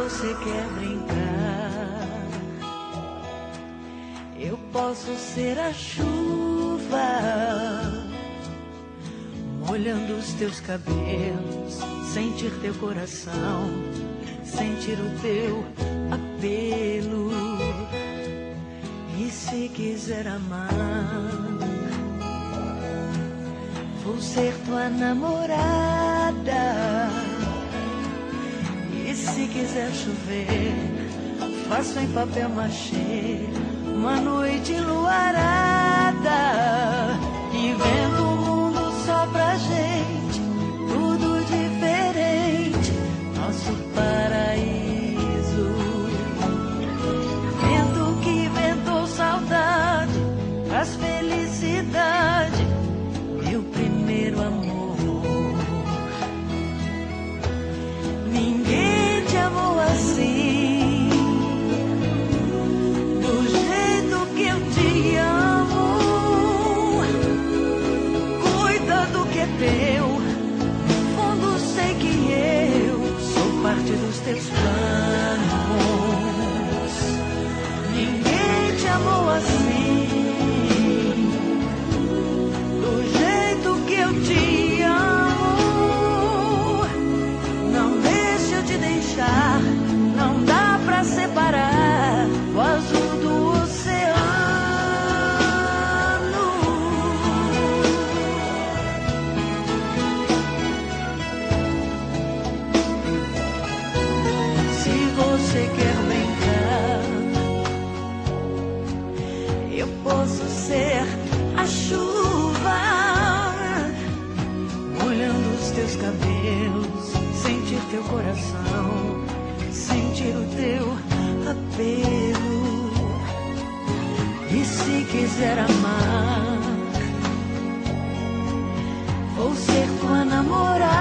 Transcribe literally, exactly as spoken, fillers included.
você quer brincar, eu posso ser a chuva, molhando os teus cabelos, sentir teu coração, sentir o teu apelo. E se quiser amar, vou ser tua namorada. E se quiser chover, faço em papel machê uma noite enluarada. E vendo o mundo só pra gente, tudo diferente, nosso paraíso. Vento que ventou saudade, traz felicidade, meu primeiro amor. Ninguém te amou assim, do jeito que eu te amo. Cuida do que é teu, no fundo sei que eu sou parte dos teus planos. Ninguém te amou assim, do jeito que eu te amo. Não deixe eu te deixar, não dá pra separar o azul do oceano. Se você quer brincar, eu posso ser a chuva, molhando os teus cabelos, sentir teu coração, sentir o teu apelo. E se quiser amar, vou ser tua namorada.